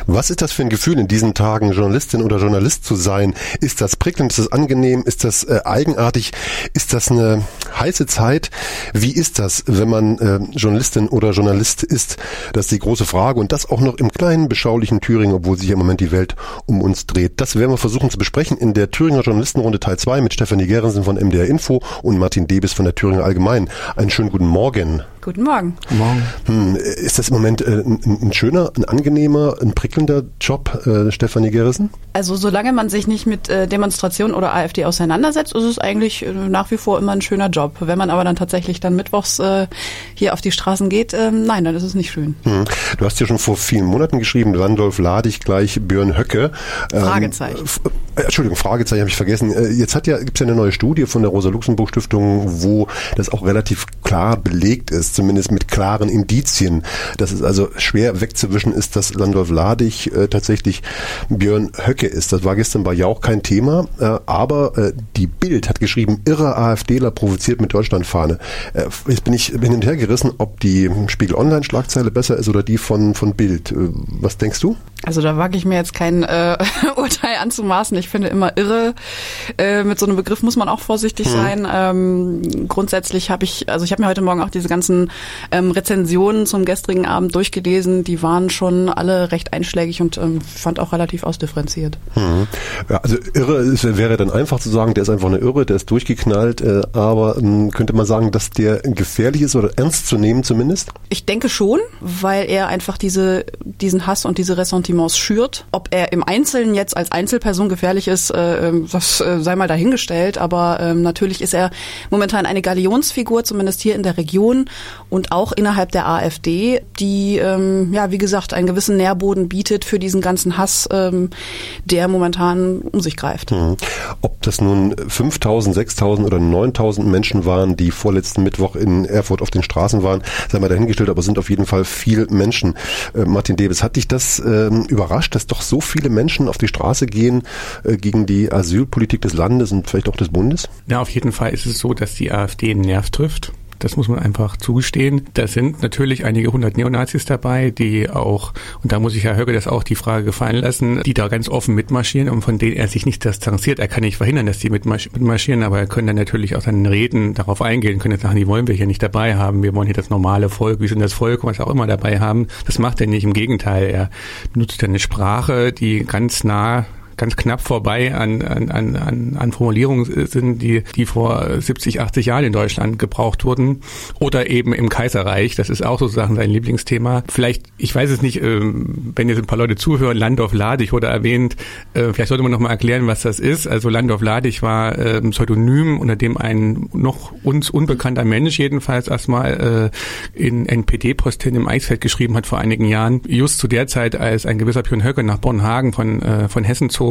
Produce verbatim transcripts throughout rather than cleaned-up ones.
Was ist das für ein Gefühl, in diesen Tagen Journalistin oder Journalist zu sein? Ist das prickelnd, ist das angenehm, ist das äh, eigenartig, ist das eine heiße Zeit? Wie ist das, wenn man äh, Journalistin oder Journalist ist? Das ist die große Frage und das auch noch im kleinen, beschaulichen Thüringen, obwohl sich im Moment die Welt um uns dreht. Das werden wir versuchen zu besprechen in der Thüringer Journalistenrunde Teil zwei mit Stefanie Gerensen von M D R Info und Martin Debes von der Thüringer Allgemein. Einen schönen guten Morgen. Guten Morgen. Guten Morgen. Hm, ist das im Moment äh, ein, ein schöner, ein angenehmer, ein prickelnder Job, äh, Stefanie Gerensen? Also solange man sich nicht mit äh, Demonstrationen oder AfD auseinandersetzt, ist es eigentlich äh, nach wie vor immer ein schöner Job. Wenn man aber dann tatsächlich dann mittwochs äh, hier auf die Straßen geht, äh, nein, dann ist es nicht schön. Hm. Du hast ja schon vor vielen Monaten geschrieben, Landolf Ladig gleich Björn Höcke. Ähm, Fragezeichen. F- äh, Entschuldigung, Fragezeichen habe ich vergessen. Äh, jetzt hat ja, gibt's ja eine neue Studie von der Rosa-Luxemburg-Stiftung, wo das auch relativ klar belegt ist, zumindest mit klaren Indizien, dass es also schwer wegzuwischen ist, dass Landolf Ladig äh, tatsächlich Björn Höcke ist. Das war gestern bei Jauch kein Thema, äh, aber äh, die Bild hat geschrieben, irrer AfDler provoziert mit Deutschlandfahne. Äh, jetzt bin ich bin hin und her gerissen, ob die Spiegel-Online-Schlagzeile besser ist oder die von, von Bild. Äh, was denkst du? Also da wage ich mir jetzt kein äh, Urteil anzumaßen. Ich finde immer irre. Äh, mit so einem Begriff muss man auch vorsichtig hm. sein. Ähm, grundsätzlich habe ich, also ich habe mir heute Morgen auch diese ganzen ähm, Rezensionen zum gestrigen Abend durchgelesen. Die waren schon alle recht einschlägig und ähm, fand auch relativ ausdifferenziert. Hm. Ja, also irre ist, wäre dann einfach zu sagen, der ist einfach eine Irre, der ist durchgeknallt. Äh, aber ähm, könnte man sagen, dass der gefährlich ist oder ernst zu nehmen zumindest? Ich denke schon, weil er einfach diese diesen Hass und diese Ressentiments schürt. Ob er im Einzelnen jetzt als Einzelperson gefährlich ist, äh, das äh, sei mal dahingestellt. Aber ähm, natürlich ist er momentan eine Galionsfigur, zumindest hier in der Region und auch innerhalb der AfD, die, ähm, ja, wie gesagt, einen gewissen Nährboden bietet für diesen ganzen Hass, ähm, der momentan um sich greift. Hm. Ob das nun fünftausend, sechstausend oder neuntausend Menschen waren, die vorletzten Mittwoch in Erfurt auf den Straßen waren, sei mal dahingestellt, aber es sind auf jeden Fall viel Menschen. Äh, Martin Debes, hat dich das ähm, überrascht, dass doch so viele Menschen auf die Straße gehen äh, gegen die Asylpolitik des Landes und vielleicht auch des Bundes? Ja, auf jeden Fall ist es so, dass die AfD einen Nerv trifft. Das muss man einfach zugestehen. Da sind natürlich einige hundert Neonazis dabei, die auch, und da muss ich Herr Höcke das auch die Frage gefallen lassen, die da ganz offen mitmarschieren und von denen er sich nicht distanziert. Er kann nicht verhindern, dass die mitmarschieren, aber er kann dann natürlich aus seinen Reden darauf eingehen, können jetzt sagen, die wollen wir hier nicht dabei haben, wir wollen hier das normale Volk, wir sind das Volk, was auch immer dabei haben. Das macht er nicht, im Gegenteil. Er benutzt eine Sprache, die ganz nah ganz knapp vorbei an, an, an, an Formulierungen sind, die, die vor siebzig, achtzig Jahren in Deutschland gebraucht wurden. Oder eben im Kaiserreich. Das ist auch sozusagen sein Lieblingsthema. Vielleicht, ich weiß es nicht, wenn jetzt ein paar Leute zuhören, Landolf Ladig wurde erwähnt. Vielleicht sollte man noch mal erklären, was das ist. Also Landolf Ladig war ein Pseudonym, unter dem ein noch uns unbekannter Mensch jedenfalls erstmal in N P D-Posten im Eichsfeld geschrieben hat vor einigen Jahren. Just zu der Zeit, als ein gewisser Björn Höcke nach Bornhagen von, von Hessen zog.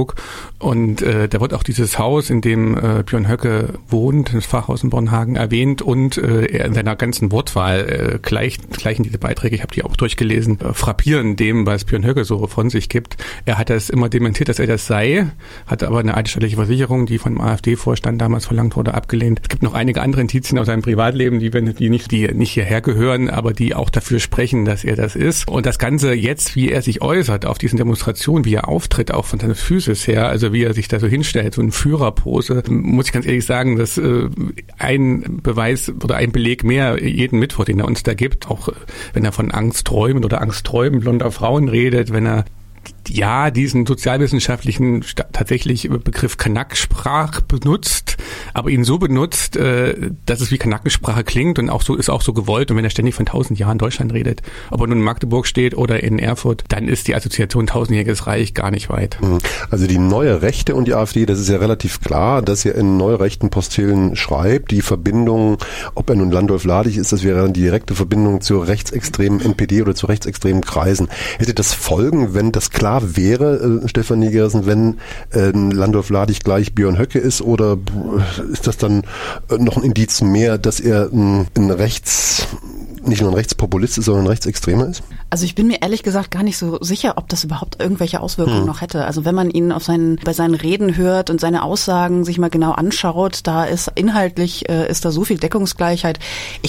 Und äh, da wird auch dieses Haus, in dem äh, Björn Höcke wohnt, das Pfarrhaus in Bornhagen, erwähnt und äh, er in seiner ganzen Wortwahl äh, gleicht, gleichen diese Beiträge, ich habe die auch durchgelesen, äh, frappieren dem, was Björn Höcke so von sich gibt. Er hat das immer dementiert, dass er das sei, hat aber eine eidesstattliche Versicherung, die vom AfD-Vorstand damals verlangt wurde, abgelehnt. Es gibt noch einige andere Indizien aus seinem Privatleben, die, die, nicht, die nicht hierher gehören, aber die auch dafür sprechen, dass er das ist. Und das Ganze jetzt, wie er sich äußert auf diesen Demonstrationen, wie er auftritt, auch von seiner Füße her, also wie er sich da so hinstellt, so eine Führerpose, muss ich ganz ehrlich sagen, dass äh, ein Beweis oder ein Beleg mehr jeden Mittwoch, den er uns da gibt, auch äh, wenn er von Angstträumen oder Angstträumen blonder Frauen redet, wenn er ja diesen sozialwissenschaftlichen tatsächlich Begriff Kanaksprach benutzt, aber ihn so benutzt, äh, dass es wie Kanackensprache klingt und auch so ist auch so gewollt. Und wenn er ständig von tausend Jahren Deutschland redet, ob er nun in Magdeburg steht oder in Erfurt, dann ist die Assoziation tausendjähriges Reich gar nicht weit. Also die neue Rechte und die AfD, das ist ja relativ klar, dass er in neurechten Postillen schreibt, die Verbindung, ob er nun Landolf Ladig ist, das wäre dann die direkte Verbindung zur rechtsextremen N P D oder zu rechtsextremen Kreisen. Hätte das Folgen, wenn das klar wäre, äh, Stefanie Gerensen, wenn äh, Landolf Ladig gleich Björn Höcke ist, oder ist das dann äh, noch ein Indiz mehr, dass er ein, ein Rechts, nicht nur ein Rechtspopulist ist, sondern ein Rechtsextremer ist? Also ich bin mir ehrlich gesagt gar nicht so sicher, ob das überhaupt irgendwelche Auswirkungen hm. noch hätte. Also wenn man ihn auf seinen, bei seinen Reden hört und seine Aussagen sich mal genau anschaut, da ist inhaltlich, äh, ist da so viel Deckungsgleichheit. Ich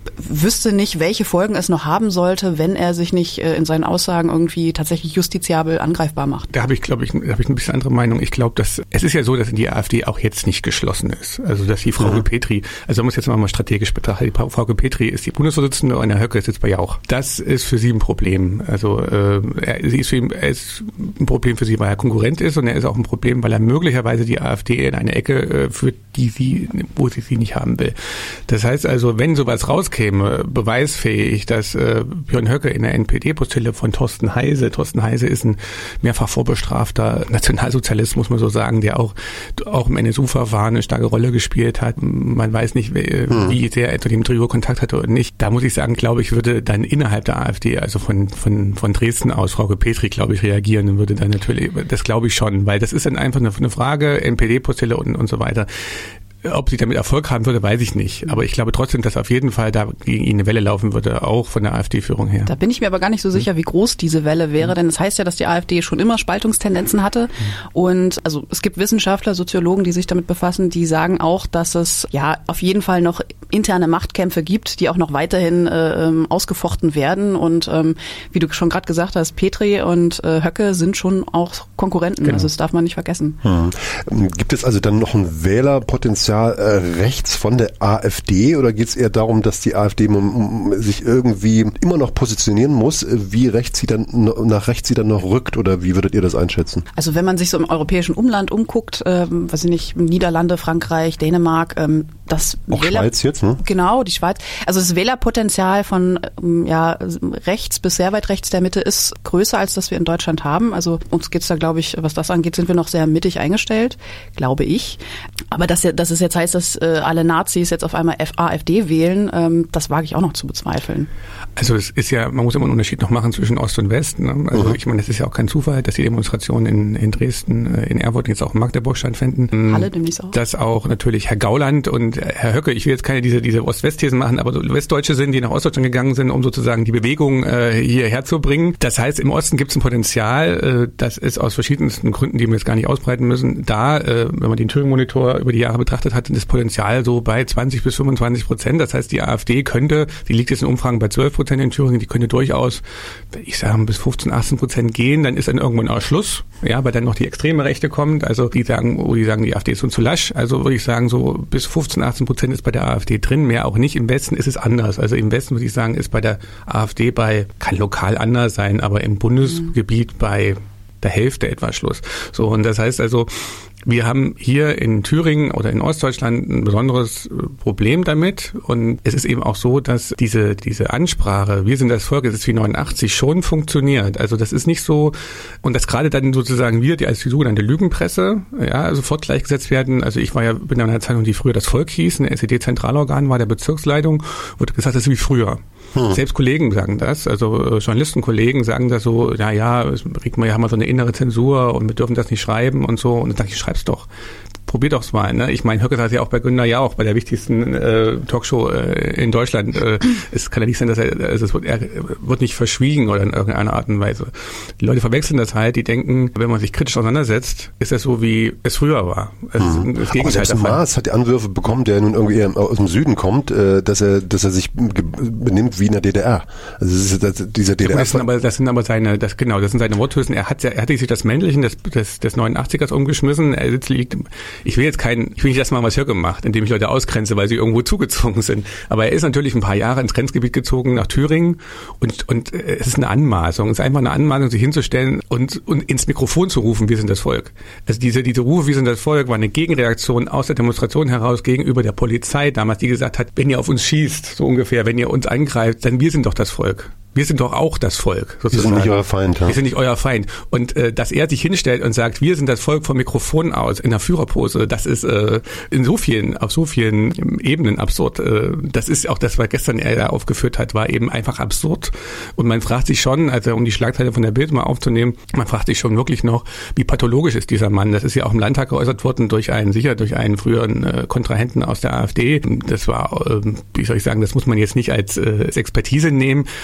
wüsste nicht, welche Folgen es noch haben sollte, wenn er sich nicht äh, in seinen Aussagen irgendwie tatsächlich justiziabel angreifbar macht. Da habe ich, glaube ich, da habe ich ein bisschen andere Meinung. Ich glaube, dass es ist ja so, dass die AfD auch jetzt nicht geschlossen ist. Also dass die Frau mhm. Petri, also man muss jetzt mal strategisch betrachten, die Frau Petri ist die Bundesvorsitzende und Herr Höcke sitzt bei Jauch. Das ist für sie ein Problem. Also äh, er, sie ist für ihn, er ist ein Problem für sie, weil er Konkurrent ist, und er ist auch ein Problem, weil er möglicherweise die AfD in eine Ecke äh, führt, die sie, wo sie sie nicht haben will. Das heißt also, wenn sowas rauskäme, beweisfähig, dass äh, Björn Höcke in der N P D-Postille von Thorsten Heise, Thorsten Heise ist ein mehrfach vorbestrafter Nationalsozialist, muss man so sagen, der auch auch im N S U-Verfahren eine starke Rolle gespielt hat. Man weiß nicht, wie, hm. wie sehr er zu dem Trio Kontakt hatte oder nicht. Da muss ich sagen, glaube ich, würde dann innerhalb der AfD, also von von von Dresden aus, Frau Petri, glaube ich, reagieren und würde dann natürlich, das glaube ich schon, weil das ist dann einfach eine, eine Frage, N P D-Postille und, und so weiter. Ob sie damit Erfolg haben würde, weiß ich nicht. Aber ich glaube trotzdem, dass auf jeden Fall da gegen ihn eine Welle laufen würde, auch von der AfD-Führung her. Da bin ich mir aber gar nicht so sicher, wie groß diese Welle wäre, denn es das heißt ja, dass die AfD schon immer Spaltungstendenzen hatte. Und also es gibt Wissenschaftler, Soziologen, die sich damit befassen, die sagen auch, dass es ja auf jeden Fall noch interne Machtkämpfe gibt, die auch noch weiterhin äh, ausgefochten werden. Und ähm, wie du schon gerade gesagt hast, Petri und äh, Höcke sind schon auch Konkurrenten. Genau. Also das darf man nicht vergessen. Hm. Gibt es also dann noch ein Wählerpotenzial rechts von der AfD, oder geht es eher darum, dass die AfD sich irgendwie immer noch positionieren muss, wie rechts sie dann nach rechts sie dann noch rückt, oder wie würdet ihr das einschätzen? Also wenn man sich so im europäischen Umland umguckt, ähm, weiß ich nicht, Niederlande, Frankreich, Dänemark, ähm, das auch Wähler- Schweiz jetzt, ne? Genau, die Schweiz. Also das Wählerpotenzial von ähm, ja rechts bis sehr weit rechts der Mitte ist größer, als das wir in Deutschland haben. Also uns geht's da, glaube ich, was das angeht, sind wir noch sehr mittig eingestellt, glaube ich. Aber dass, dass es jetzt heißt, dass äh, alle Nazis jetzt auf einmal AfD wählen, ähm, das wage ich auch noch zu bezweifeln. Also es ist ja, man muss immer einen Unterschied noch machen zwischen Ost und West. Ne? Also mhm. ich meine, es ist ja auch kein Zufall, dass die Demonstrationen in, in Dresden, in Erfurt und jetzt auch in Magdeburg stattfinden. Alle demnächst auch. Dass auch natürlich Herr Gauland und Herr Höcke, ich will jetzt keine diese, diese Ost-West-Thesen machen, aber Westdeutsche sind, die nach Ostdeutschland gegangen sind, um sozusagen die Bewegung äh, hierher zu bringen. Das heißt, im Osten gibt es ein Potenzial, äh, das ist aus verschiedensten Gründen, die wir jetzt gar nicht ausbreiten müssen, da, äh, wenn man den Thüringen-Monitor über die Jahre betrachtet hat, das Potenzial so bei zwanzig bis fünfundzwanzig Prozent. Das heißt, die AfD könnte, die liegt jetzt in Umfragen bei zwölf Prozent in Thüringen, die könnte durchaus, ich sage, bis fünfzehn, achtzehn Prozent gehen. Dann ist dann irgendwann auch Schluss, ja, weil dann noch die extreme Rechte kommt. Also die sagen, wo die sagen, die AfD ist uns zu lasch. Also würde ich sagen, so bis fünfzehn, achtzehn Prozent ist bei der AfD drin, mehr auch nicht. Im Westen ist es anders. Also im Westen würde ich sagen, ist bei der AfD bei, kann lokal anders sein, aber im Bundesgebiet mhm. bei der Hälfte etwa Schluss. So, und das heißt also, wir haben hier in Thüringen oder in Ostdeutschland ein besonderes Problem damit, und es ist eben auch so, dass diese diese Ansprache, wir sind das Volk, es ist wie neunundachtzig, schon funktioniert. Also das ist nicht so, und dass gerade dann sozusagen wir, die als die sogenannte Lügenpresse, ja, sofort gleichgesetzt werden. Also ich war ja, bin in einer Zeitung, die früher das Volk hieß, eine S E D-Zentralorgan war der Bezirksleitung, wurde gesagt, das ist wie früher. Hm. Selbst Kollegen sagen das, also Journalistenkollegen sagen das so, ja, ja, wir haben mal so eine innere Zensur und wir dürfen das nicht schreiben und so. Und dann dachte ich, schreib's doch. Probier doch's mal. Ne? Ich meine, Höcke hat ja auch bei Günther Jauch, bei der wichtigsten äh, Talkshow äh, in Deutschland. Äh, es kann ja nicht sein, dass er, also es wird, er wird nicht verschwiegen oder in irgendeiner Art und Weise. Die Leute verwechseln das halt, die denken, wenn man sich kritisch auseinandersetzt, ist das so, wie es früher war. Es mhm. ist das Gegenteil davon. Maas hat die Anwürfe bekommen, der nun irgendwie aus dem Süden kommt, äh, dass er dass er sich benimmt wie in der D D R. Also das ist das, dieser D D R. Das sind aber, das sind aber seine, das genau, das sind seine Worthülsen. Er hat, er hat sich das Männlichen des, des, des neunundachtzigers umgeschmissen. Er sitzt, liegt, ich will jetzt kein, ich will nicht das machen, was Höcke macht, indem ich Leute ausgrenze, weil sie irgendwo zugezogen sind. Aber er ist natürlich ein paar Jahre ins Grenzgebiet gezogen nach Thüringen, und und es ist eine Anmaßung, es ist einfach eine Anmaßung, sich hinzustellen und und ins Mikrofon zu rufen, wir sind das Volk. Also diese diese Rufe, wir sind das Volk, war eine Gegenreaktion aus der Demonstration heraus gegenüber der Polizei damals, die gesagt hat, wenn ihr auf uns schießt, so ungefähr, wenn ihr uns angreift, dann wir sind doch das Volk. Wir sind doch auch das Volk, sozusagen. Wir sind nicht euer Feind. Ja? Wir sind nicht euer Feind. Und äh, dass er sich hinstellt und sagt, wir sind das Volk vom Mikrofon aus, in der Führerpose, das ist äh, in so vielen, auf so vielen Ebenen absurd. Äh, das ist auch das, was gestern er da aufgeführt hat, war eben einfach absurd. Und man fragt sich schon, also um die Schlagzeile von der Bild mal aufzunehmen, man fragt sich schon wirklich noch, wie pathologisch ist dieser Mann. Das ist ja auch im Landtag geäußert worden durch einen, sicher durch einen früheren äh, Kontrahenten aus der AfD. Das war, äh, wie soll ich sagen, das muss man jetzt nicht als, äh, als Expertise nehmen, aber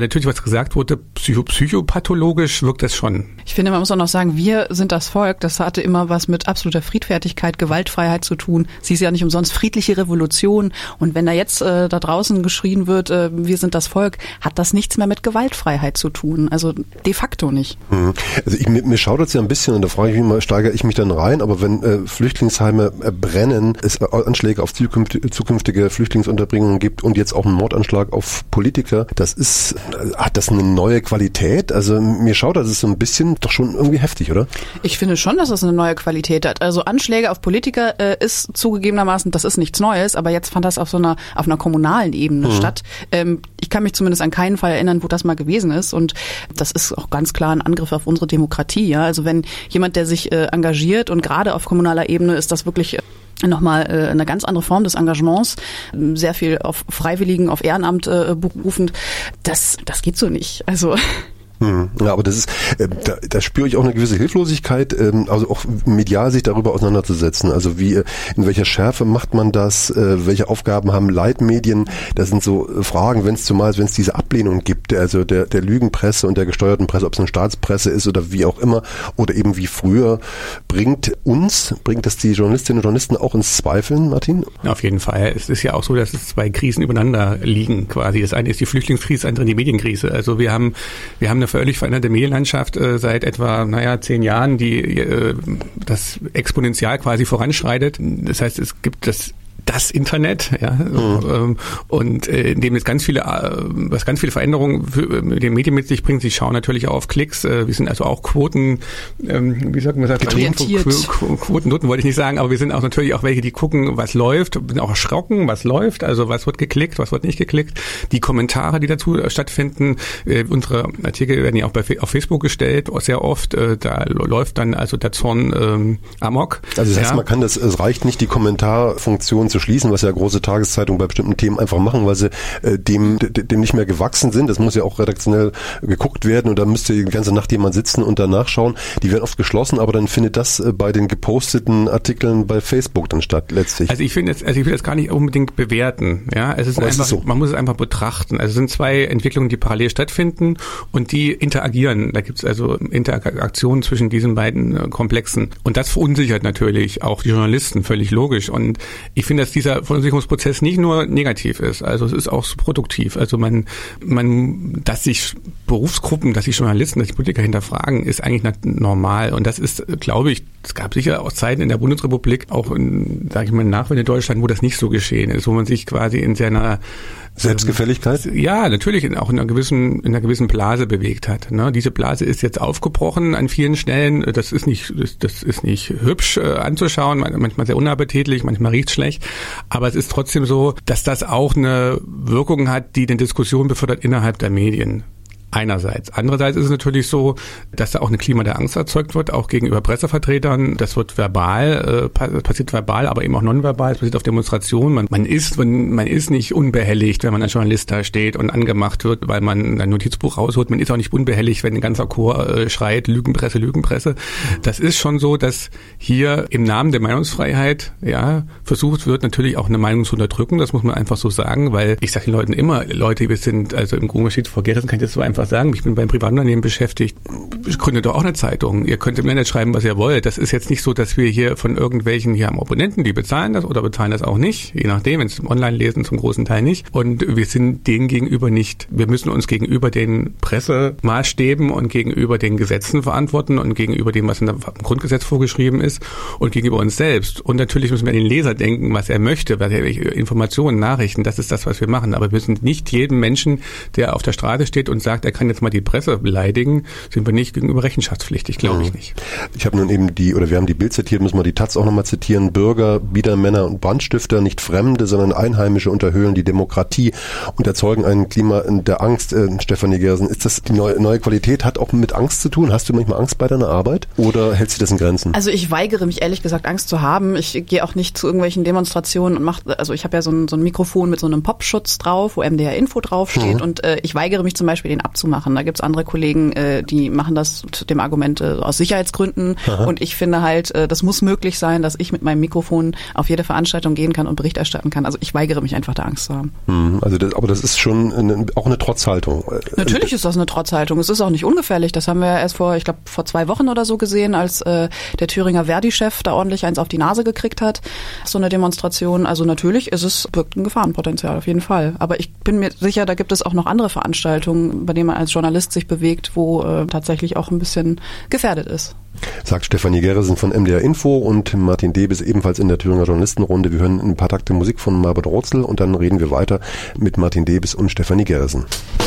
natürlich, was gesagt wurde, psycho- psychopathologisch wirkt das schon. Ich finde, man muss auch noch sagen, wir sind das Volk. Das hatte immer was mit absoluter Friedfertigkeit, Gewaltfreiheit zu tun. Sie ist ja nicht umsonst friedliche Revolution. Und wenn da jetzt äh, da draußen geschrien wird, äh, wir sind das Volk, hat das nichts mehr mit Gewaltfreiheit zu tun. Also de facto nicht. Also ich, mir, mir schaudert es ja ein bisschen und da frage ich mich mal, steigere ich mich dann rein, aber wenn äh, Flüchtlingsheime äh, brennen, es äh, Anschläge auf zukünftige, zukünftige Flüchtlingsunterbringungen gibt und jetzt auch einen Mordanschlag auf Politiker, das ist, äh, hat das eine neue Qualität? Also mir schaudert es so ein bisschen, doch schon irgendwie heftig, oder? Ich finde schon, dass das eine neue Qualität hat. Also Anschläge auf Politiker äh, ist zugegebenermaßen, das ist nichts Neues, aber jetzt fand das auf so einer, auf einer kommunalen Ebene mhm. statt. Ähm, ich kann mich zumindest an keinen Fall erinnern, wo das mal gewesen ist und das ist auch ganz klar ein Angriff auf unsere Demokratie. Ja, also wenn jemand, der sich äh, engagiert und gerade auf kommunaler Ebene ist das wirklich äh, nochmal äh, eine ganz andere Form des Engagements, sehr viel auf Freiwilligen, auf Ehrenamt äh, berufend. Das, das geht so nicht. Also Hm. Ja, aber das ist, äh, da, da spüre ich auch eine gewisse Hilflosigkeit, ähm, also auch medial sich darüber auseinanderzusetzen. Also wie, in welcher Schärfe macht man das? Äh, welche Aufgaben haben Leitmedien? Das sind so äh, Fragen, wenn es zumal, wenn es diese Ablehnung gibt, also der, der Lügenpresse und der gesteuerten Presse, ob es eine Staatspresse ist oder wie auch immer, oder eben wie früher, bringt uns, bringt das die Journalistinnen und Journalisten auch ins Zweifeln, Martin? Auf jeden Fall. Es ist ja auch so, dass es zwei Krisen übereinander liegen, quasi. Das eine ist die Flüchtlingskrise, das andere die Medienkrise. Also wir haben, wir haben eine völlig veränderte Medienlandschaft äh, seit etwa, naja, zehn Jahren, die äh, das exponentiell quasi voranschreitet. Das heißt, es gibt das das Internet, ja, mhm. und äh, in dem jetzt ganz viele, äh, was ganz viele Veränderungen für, mit den Medien mit sich bringt. Sie schauen natürlich auch auf Klicks. Äh, wir sind also auch Quoten, ähm, wie sagt man das? Quotennutten wollte ich nicht sagen, aber wir sind auch natürlich auch welche, die gucken, was läuft, sind auch erschrocken, was läuft, also was wird geklickt, was wird nicht geklickt. Die Kommentare, die dazu stattfinden, äh, unsere Artikel werden ja auch bei, auf Facebook gestellt, sehr oft. Äh, da läuft dann also der Zorn ähm, amok. Also das heißt, ja. man kann das, es reicht nicht, die Kommentarfunktion zu schließen, was ja große Tageszeitungen bei bestimmten Themen einfach machen, weil sie äh, dem, dem nicht mehr gewachsen sind. Das muss ja auch redaktionell geguckt werden und da müsste die ganze Nacht jemand sitzen und danach schauen. Die werden oft geschlossen, aber dann findet das äh, bei den geposteten Artikeln bei Facebook dann statt letztlich. Also ich finde jetzt, also ich will das gar nicht unbedingt bewerten. Ja, es ist aber einfach, es ist so. Man muss es einfach betrachten. Also es sind zwei Entwicklungen, die parallel stattfinden und die interagieren. Da gibt es also Interaktionen zwischen diesen beiden äh, Komplexen und das verunsichert natürlich auch die Journalisten, völlig logisch. Und ich finde, dass dieser Verunsicherungsprozess nicht nur negativ ist, also es ist auch produktiv. Also man, man, dass sich Berufsgruppen, dass sich Journalisten, dass sich Politiker hinterfragen, ist eigentlich normal. Und das ist, glaube ich, es gab sicher auch Zeiten in der Bundesrepublik, auch in, sage ich mal, Nachwende Deutschland, wo das nicht so geschehen ist, wo man sich quasi in seiner Selbstgefälligkeit? Ja, natürlich auch in einer gewissen, in einer gewissen Blase bewegt hat. Ne? Diese Blase ist jetzt aufgebrochen an vielen Stellen. Das ist nicht, das, das ist nicht hübsch äh, anzuschauen, manchmal sehr unappetitlich, manchmal riecht schlecht. Aber es ist trotzdem so, dass das auch eine Wirkung hat, die den Diskussion befördert innerhalb der Medien. Einerseits. Andererseits ist es natürlich so, dass da auch ein Klima der Angst erzeugt wird, auch gegenüber Pressevertretern. Das wird verbal, äh, passiert verbal, aber eben auch nonverbal. Es passiert auf Demonstrationen. Man, man ist, man, man ist nicht unbehelligt, wenn man als Journalist da steht und angemacht wird, weil man ein Notizbuch rausholt. Man ist auch nicht unbehelligt, wenn ein ganzer Chor äh, schreit, Lügenpresse, Lügenpresse. Das ist schon so, dass hier im Namen der Meinungsfreiheit, ja, versucht wird, natürlich auch eine Meinung zu unterdrücken. Das muss man einfach so sagen, weil ich sage den Leuten immer, Leute, wir sind, also im Unterschied vor Gerissen kann ich das so einfach sagen, ich bin beim Privatunternehmen beschäftigt, ich gründe doch auch eine Zeitung. Ihr könnt im Internet schreiben, was ihr wollt. Das ist jetzt nicht so, dass wir hier von irgendwelchen, hier haben Abonnenten, die bezahlen das oder bezahlen das auch nicht, je nachdem, wenn es zum Online-Lesen zum großen Teil nicht. Und wir sind denen gegenüber nicht, wir müssen uns gegenüber den Pressemaßstäben und gegenüber den Gesetzen verantworten und gegenüber dem, was im Grundgesetz vorgeschrieben ist und gegenüber uns selbst. Und natürlich müssen wir an den Leser denken, was er möchte, was er, Informationen, Nachrichten, das ist das, was wir machen. Aber wir sind nicht jedem Menschen, der auf der Straße steht und sagt, er kann jetzt mal die Presse beleidigen, sind wir nicht gegenüber rechenschaftspflichtig, glaube ich nicht. Ich habe nun eben die, oder wir haben die Bild zitiert, müssen wir die Taz auch nochmal zitieren, Bürger, Biedermänner und Brandstifter, nicht Fremde, sondern Einheimische unterhöhlen die Demokratie und erzeugen ein Klima der Angst. Äh, Stefanie Gersen, ist das die neue, neue Qualität, hat auch mit Angst zu tun? Hast du manchmal Angst bei deiner Arbeit oder hält sich das in Grenzen? Also ich weigere mich ehrlich gesagt Angst zu haben. Ich gehe auch nicht zu irgendwelchen Demonstrationen und mache, also ich habe ja so ein, so ein Mikrofon mit so einem Popschutz drauf, wo M D R Info draufsteht mhm. und äh, ich weigere mich zum Beispiel den abzunehmen. zu machen. Da gibt's andere Kollegen, äh, die machen das mit dem Argument äh, aus Sicherheitsgründen. Aha. Und ich finde halt, äh, das muss möglich sein, dass ich mit meinem Mikrofon auf jede Veranstaltung gehen kann und Bericht erstatten kann. Also ich weigere mich einfach, da Angst zu haben. Hm, also das, aber das ist schon eine, auch eine Trotzhaltung. Natürlich ist das eine Trotzhaltung. Es ist auch nicht ungefährlich. Das haben wir ja erst vor, ich glaube, vor zwei Wochen oder so gesehen, als äh, der Thüringer Verdi-Chef da ordentlich eins auf die Nase gekriegt hat. So eine Demonstration. Also natürlich ist es, birgt ein Gefahrenpotenzial auf jeden Fall. Aber ich bin mir sicher, da gibt es auch noch andere Veranstaltungen, bei denen man als Journalist sich bewegt, wo äh, tatsächlich auch ein bisschen gefährdet ist. Sagt Stefanie Gerresen von M D R Info und Martin Debes ebenfalls in der Thüringer Journalistenrunde. Wir hören ein paar Takte Musik von Marbert Rotzel und dann reden wir weiter mit Martin Debes und Stefanie Gerresen.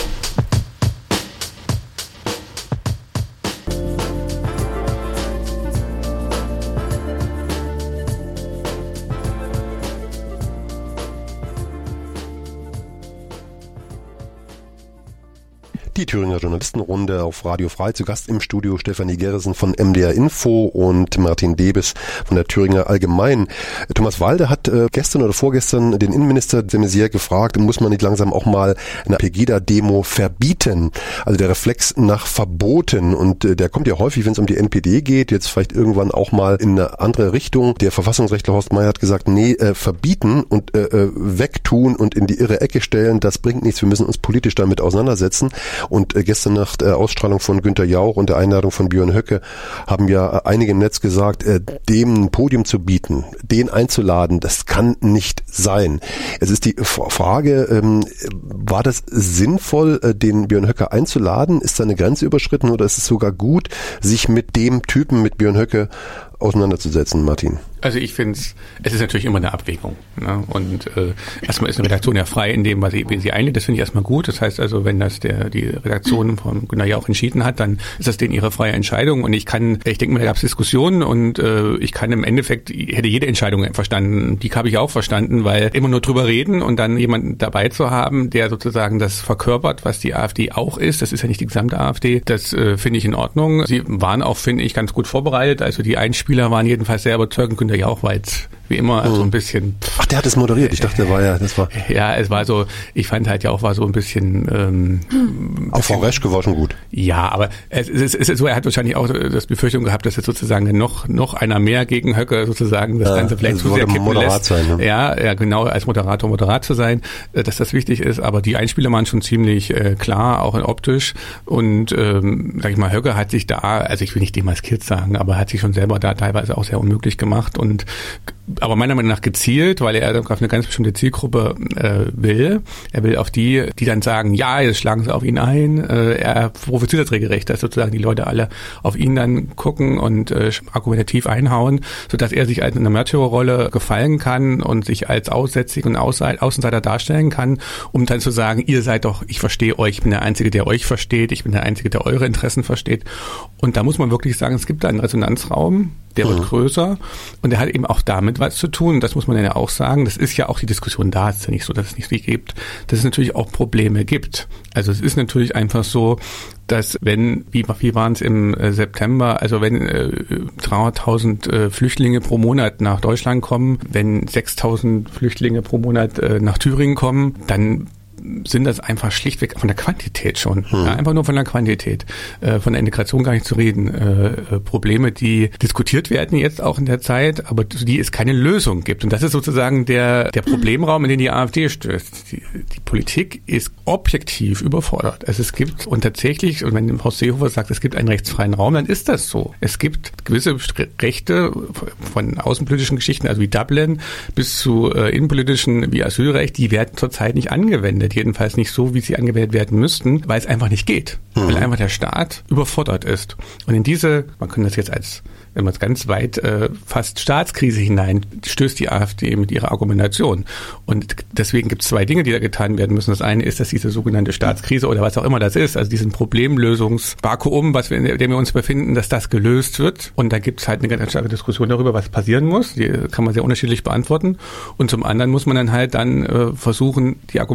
Die Thüringer Journalistenrunde auf Radio Frei. Zu Gast im Studio Stefanie Gerresen von M D R Info und Martin Debes von der Thüringer Allgemein. Thomas Walde hat äh, gestern oder vorgestern den Innenminister de Maizière gefragt, muss man nicht langsam auch mal eine Pegida-Demo verbieten? Also der Reflex nach Verboten. Und äh, der kommt ja häufig, wenn es um die N P D geht, jetzt vielleicht irgendwann auch mal in eine andere Richtung. Der Verfassungsrechtler Horst Meier hat gesagt, nee, äh, verbieten und äh, wegtun und in die irre Ecke stellen, das bringt nichts. Wir müssen uns politisch damit auseinandersetzen. Und äh, gestern nach der Ausstrahlung von Günther Jauch und der Einladung von Björn Höcke haben ja äh, einige im Netz gesagt, äh, dem ein Podium zu bieten, den einzuladen, das kann nicht sein. Es ist die F- Frage, ähm, war das sinnvoll, äh, den Björn Höcke einzuladen? Ist da eine Grenze überschritten oder ist es sogar gut, sich mit dem Typen, mit Björn Höcke auseinanderzusetzen, Martin? Also ich finde es, es ist natürlich immer eine Abwägung. Ne? Und äh, erstmal ist eine Redaktion ja frei in dem, was sie, wen sie einlädt. Das finde ich erstmal gut. Das heißt also, wenn das der die Redaktion von Gunnar Jauch entschieden hat, dann ist das denen ihre freie Entscheidung. Und ich kann, ich denke mal, da gab es Diskussionen und äh, ich kann im Endeffekt, hätte jede Entscheidung verstanden. Die habe ich auch verstanden, weil immer nur drüber reden und dann jemanden dabei zu haben, der sozusagen das verkörpert, was die AfD auch ist. Das ist ja nicht die gesamte AfD. Das äh, finde ich in Ordnung. Sie waren auch, finde ich, ganz gut vorbereitet. Also die Einspieler waren jedenfalls sehr überzeugend. Günther Jauch war jetzt wie immer mhm. so ein bisschen... Ach, der hat es moderiert. Ich dachte, der war ja... das war Ja, es war so, ich fand halt ja auch war so ein bisschen... Ähm, auch Frau Reschke war schon gut. Ja, aber es ist, es ist so, er hat wahrscheinlich auch das Befürchtung gehabt, dass jetzt sozusagen noch noch einer mehr gegen Höcke sozusagen das ja, Ganze vielleicht zu sehr kippen lässt. Sein, ne? Ja, ja, genau, als Moderator moderat zu sein, dass das wichtig ist. Aber die Einspieler waren schon ziemlich äh, klar, auch optisch. Und ähm, sag ich mal, Höcke hat sich da, also ich will nicht demaskiert sagen, aber hat sich schon selber da teilweise auch sehr unmöglich gemacht und aber meiner Meinung nach gezielt, weil er auf eine ganz bestimmte Zielgruppe äh, will. Er will auf die, die dann sagen, ja, jetzt schlagen sie auf ihn ein. Äh, er provoziert das regelrecht, dass sozusagen die Leute alle auf ihn dann gucken und äh, argumentativ einhauen, sodass er sich als in einer Märtyrerrolle gefallen kann und sich als aussätzig und Außenseiter darstellen kann, um dann zu sagen, ihr seid doch, ich verstehe euch, ich bin der Einzige, der euch versteht, ich bin der Einzige, der eure Interessen versteht. Und da muss man wirklich sagen, es gibt da einen Resonanzraum, der wird mhm. größer und der hat eben auch damit was zu tun. Das muss man ja auch sagen. Das ist ja auch die Diskussion da. Es ist ja nicht so, dass es nicht gibt. Dass es natürlich auch Probleme gibt. Also es ist natürlich einfach so, dass wenn, wie, wie waren es im äh, September, also wenn äh, dreihunderttausend äh, Flüchtlinge pro Monat nach Deutschland kommen, wenn sechstausend Flüchtlinge pro Monat äh, nach Thüringen kommen, dann sind das einfach schlichtweg von der Quantität schon. Hm. Ja, einfach nur von der Quantität. Äh, von der Integration gar nicht zu reden. Äh, äh, Probleme, die diskutiert werden jetzt auch in der Zeit, aber die es keine Lösung gibt. Und das ist sozusagen der, der Problemraum, in den die AfD stößt. Die, die Politik ist objektiv überfordert. Also es gibt, und tatsächlich, und wenn Horst Seehofer sagt, es gibt einen rechtsfreien Raum, dann ist das so. Es gibt gewisse Rechte von außenpolitischen Geschichten, also wie Dublin, bis zu äh, innenpolitischen wie Asylrecht, die werden zurzeit nicht angewendet. Jedenfalls nicht so, wie sie angewendet werden müssten, weil es einfach nicht geht. Mhm. Weil einfach der Staat überfordert ist. Und in diese, man kann das jetzt als, wenn man es ganz weit äh, fast Staatskrise hinein, stößt die AfD mit ihrer Argumentation. Und deswegen gibt es zwei Dinge, die da getan werden müssen. Das eine ist, dass diese sogenannte Staatskrise oder was auch immer das ist, also diesen Problemlösungsvakuum, was wir, in dem wir uns befinden, dass das gelöst wird. Und da gibt es halt eine ganz starke Diskussion darüber, was passieren muss. Die kann man sehr unterschiedlich beantworten. Und zum anderen muss man dann halt dann äh, versuchen, die Argumente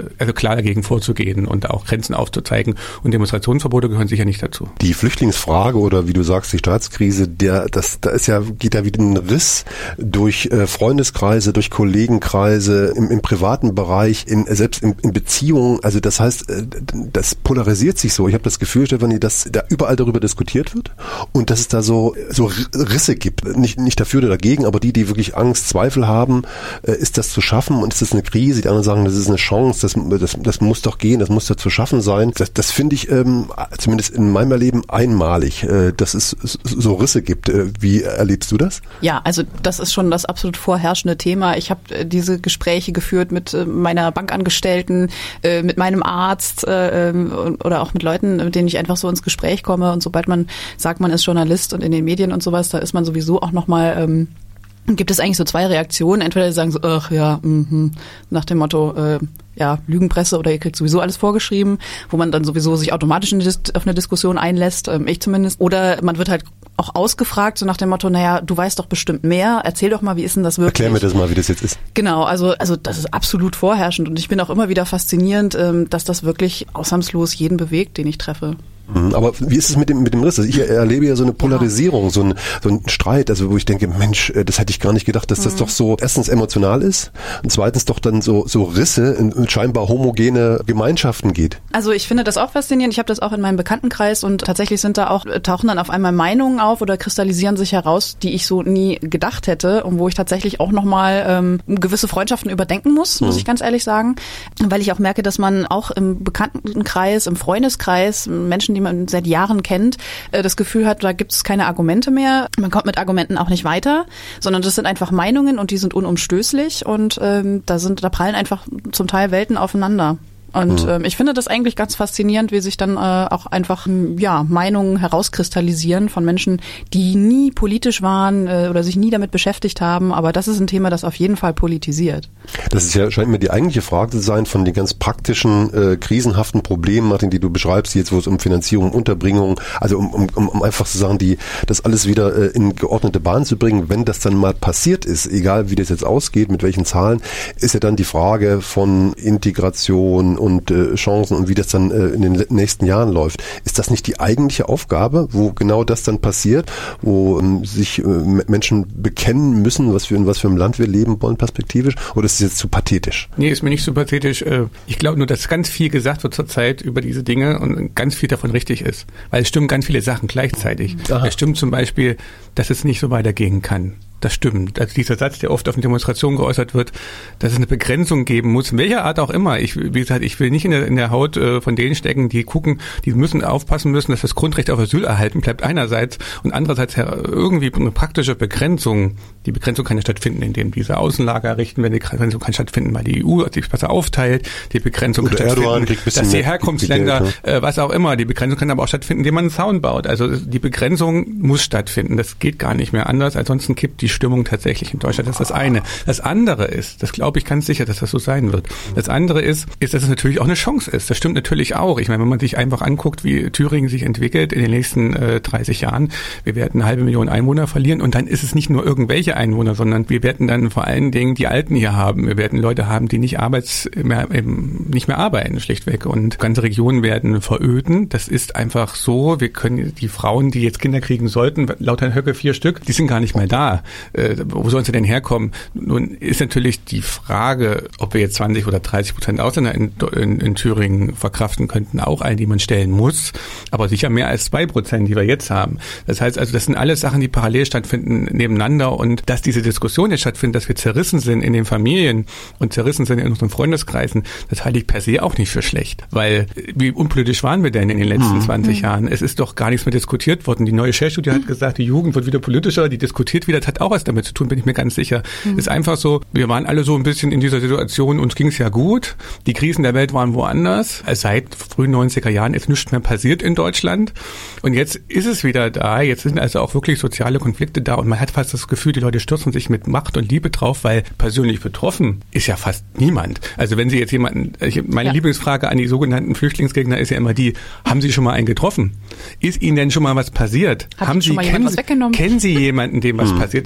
also klar dagegen vorzugehen und auch Grenzen aufzuzeigen. Und Demonstrationsverbote gehören sicher nicht dazu. Die Flüchtlingsfrage oder wie du sagst, die Staatskrise, der, das, da ist ja, geht da wieder ein Riss durch äh, Freundeskreise, durch Kollegenkreise, im, im privaten Bereich, in, selbst in, in Beziehungen. Also das heißt, äh, das polarisiert sich so. Ich habe das Gefühl, Stefanie, dass da überall darüber diskutiert wird und dass es da so, so Risse gibt. Nicht, nicht dafür oder dagegen, aber die, die wirklich Angst, Zweifel haben, äh, ist das zu schaffen und ist das eine Krise? Die anderen sagen, das ist eine Chance, das, das, das muss doch gehen, das muss doch zu schaffen sein. Das, das finde ich ähm, zumindest in meinem Erleben einmalig, äh, dass es so Risse gibt. Äh, wie erlebst du das? Ja, also das ist schon das absolut vorherrschende Thema. Ich habe äh, diese Gespräche geführt mit äh, meiner Bankangestellten, äh, mit meinem Arzt äh, oder auch mit Leuten, mit denen ich einfach so ins Gespräch komme. Und sobald man sagt, man ist Journalist und in den Medien und sowas, da ist man sowieso auch nochmal, ähm, gibt es eigentlich so zwei Reaktionen. Entweder die sagen so, ach ja, mh, nach dem Motto, äh, ja, Lügenpresse oder ihr kriegt sowieso alles vorgeschrieben, wo man dann sowieso sich automatisch in die, auf eine Diskussion einlässt, ähm, ich zumindest. Oder man wird halt auch ausgefragt, so nach dem Motto, naja, du weißt doch bestimmt mehr, erzähl doch mal, wie ist denn das wirklich? Erklär mir das mal, wie das jetzt ist. Genau, also also das ist absolut vorherrschend und ich bin auch immer wieder faszinierend, ähm, dass das wirklich ausnahmslos jeden bewegt, den ich treffe. Aber wie ist es mit dem mit dem Riss? Also ich erlebe ja so eine Polarisierung, ja. so ein so ein Streit, also wo ich denke, Mensch, das hätte ich gar nicht gedacht, dass das mhm. doch so erstens emotional ist und zweitens doch dann so so Risse in scheinbar homogene Gemeinschaften geht. Also ich finde das auch faszinierend. Ich habe das auch in meinem Bekanntenkreis und tatsächlich sind da auch tauchen dann auf einmal Meinungen auf oder kristallisieren sich heraus, die ich so nie gedacht hätte und wo ich tatsächlich auch nochmal ähm, gewisse Freundschaften überdenken muss, muss mhm. ich ganz ehrlich sagen, weil ich auch merke, dass man auch im Bekanntenkreis, im Freundeskreis Menschen, die man seit Jahren kennt, das Gefühl hat, da gibt es keine Argumente mehr. Man kommt mit Argumenten auch nicht weiter, sondern das sind einfach Meinungen und die sind unumstößlich und ähm, da sind, da prallen einfach zum Teil Welten aufeinander. Und mhm. ähm, ich finde das eigentlich ganz faszinierend, wie sich dann äh, auch einfach ja Meinungen herauskristallisieren von Menschen, die nie politisch waren äh, oder sich nie damit beschäftigt haben. Aber das ist ein Thema, das auf jeden Fall politisiert. Das ist ja, scheint mir die eigentliche Frage zu sein von den ganz praktischen, äh, krisenhaften Problemen, Martin, die du beschreibst, jetzt wo es um Finanzierung, Unterbringung, also um, um, um einfach zu sagen, die, das alles wieder äh, in geordnete Bahn zu bringen, wenn das dann mal passiert ist, egal wie das jetzt ausgeht, mit welchen Zahlen, ist ja dann die Frage von Integration und äh, Chancen und wie das dann äh, in den nächsten Jahren läuft. Ist das nicht die eigentliche Aufgabe, wo genau das dann passiert, wo ähm, sich äh, Menschen bekennen müssen, was für, in was für einem Land wir leben wollen perspektivisch? Oder ist es jetzt zu pathetisch? Nee, ist mir nicht so pathetisch. Ich glaube nur, dass ganz viel gesagt wird zurzeit über diese Dinge und ganz viel davon richtig ist. Weil es stimmen ganz viele Sachen gleichzeitig. Aha. Es stimmt zum Beispiel, dass es nicht so weitergehen kann. Das stimmt. Also dieser Satz, der oft auf den Demonstrationen geäußert wird, dass es eine Begrenzung geben muss, in welcher Art auch immer. Ich, wie gesagt, ich will nicht in der, in der Haut äh, von denen stecken, die gucken, die müssen aufpassen müssen, dass das Grundrecht auf Asyl erhalten bleibt einerseits und andererseits ja, irgendwie eine praktische Begrenzung. Die Begrenzung kann ja stattfinden, indem diese Außenlager errichten, wenn die Begrenzung kann stattfinden, weil die E U sich besser aufteilt. Die Begrenzung kann stattfinden, dass die Herkunftsländer, Geld, ne? äh, was auch immer, die Begrenzung kann aber auch stattfinden, indem man einen Zaun baut. Also die Begrenzung muss stattfinden. Das geht gar nicht mehr anders. Ansonsten kippt die Stimmung tatsächlich in Deutschland. Das ist das eine. Das andere ist, das glaube ich ganz sicher, dass das so sein wird. Das andere ist, ist, dass es natürlich auch eine Chance ist. Das stimmt natürlich auch. Ich meine, wenn man sich einfach anguckt, wie Thüringen sich entwickelt in den nächsten äh, dreißig Jahren, wir werden eine halbe Million Einwohner verlieren und dann ist es nicht nur irgendwelche Einwohner, sondern wir werden dann vor allen Dingen die Alten hier haben. Wir werden Leute haben, die nicht arbeits mehr, eben nicht mehr arbeiten, schlichtweg. Und ganze Regionen werden veröden. Das ist einfach so. Wir können die Frauen, die jetzt Kinder kriegen sollten, laut Herrn Höcke vier Stück, die sind gar nicht mehr da. Äh, wo sollen sie denn herkommen? Nun ist natürlich die Frage, ob wir jetzt zwanzig oder dreißig Prozent Ausländer in, in, in Thüringen verkraften könnten, auch eine, die man stellen muss, aber sicher mehr als zwei Prozent, die wir jetzt haben. Das heißt also, das sind alles Sachen, die parallel stattfinden nebeneinander und dass diese Diskussion jetzt stattfindet, dass wir zerrissen sind in den Familien und zerrissen sind in unseren Freundeskreisen, das halte ich per se auch nicht für schlecht, weil wie unpolitisch waren wir denn in den letzten mhm. zwanzig Jahren? Es ist doch gar nichts mehr diskutiert worden. Die neue Share-Studie mhm. hat gesagt, die Jugend wird wieder politischer, die diskutiert wieder, das hat auch was damit zu tun, bin ich mir ganz sicher. Mhm. Ist einfach so, wir waren alle so ein bisschen in dieser Situation, uns ging es ja gut, die Krisen der Welt waren woanders, seit frühen neunziger Jahren ist nichts mehr passiert in Deutschland und jetzt ist es wieder da, jetzt sind also auch wirklich soziale Konflikte da und man hat fast das Gefühl, die Leute stürzen sich mit Macht und Liebe drauf, weil persönlich betroffen ist ja fast niemand. Also wenn Sie jetzt jemanden, meine ja. Lieblingsfrage an die sogenannten Flüchtlingsgegner ist ja immer die, haben Sie schon mal einen getroffen? Ist Ihnen denn schon mal was passiert? Hat haben Sie, schon mal kennen, was weggenommen? Kennen Sie jemanden, dem was mhm. passiert ist?